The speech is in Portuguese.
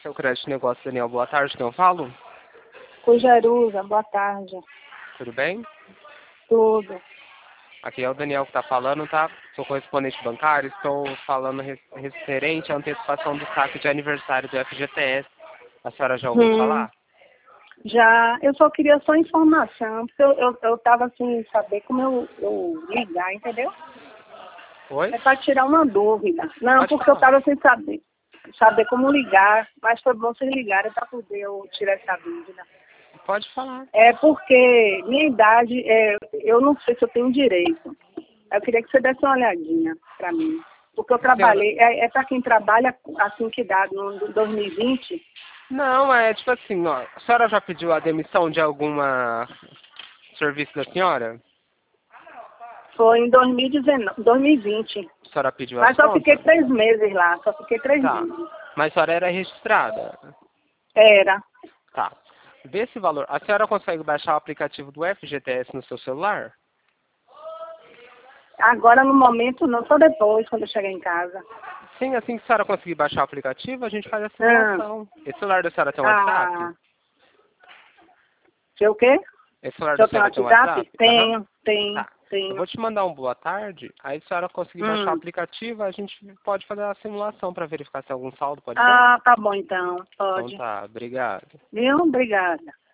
Seu crédito negócio, Daniel. Boa tarde, quem eu falo? Cujaruza, boa tarde. Tudo bem? Tudo. Aqui é o Daniel que está falando, tá? Sou correspondente bancário, estou falando referente à antecipação do saque de aniversário do FGTS. A senhora já ouviu falar? Já, eu só queria só informação, porque eu tava assim, saber como eu ligar, entendeu? Oi? É para tirar uma dúvida. Não, Pode porque falar. eu tava sem saber como ligar, mas foi bom vocês ligarem para poder eu tirar essa dúvida. Pode falar. É porque minha idade, eu não sei se eu tenho direito. Eu queria que você desse uma olhadinha para mim. Porque eu trabalhei, é para quem trabalha assim que dá no 2020. Não, é tipo assim, ó. A senhora já pediu a demissão de alguma serviço da senhora? Foi em 2020. A senhora pediu as Mas só fiquei contas? 3 meses lá, só fiquei 3 Tá. meses. Mas a senhora era registrada? Era. Tá. Vê esse valor. A senhora consegue baixar o aplicativo do FGTS no seu celular? Agora no momento não, só depois, quando eu chegar em casa. Sim, assim que a senhora conseguir baixar o aplicativo, a gente faz a simulação. Esse celular da senhora tem um WhatsApp? Sei o quê? Esse celular Se da eu tenho senhora tem um WhatsApp? WhatsApp? Aham. Tenho. Tá. Eu vou te mandar um boa tarde, aí se a senhora conseguir baixar o aplicativo, a gente pode fazer a simulação para verificar se tem algum saldo, pode ser? Tá bom então, Então pode. tá, obrigado. Viu? Obrigada.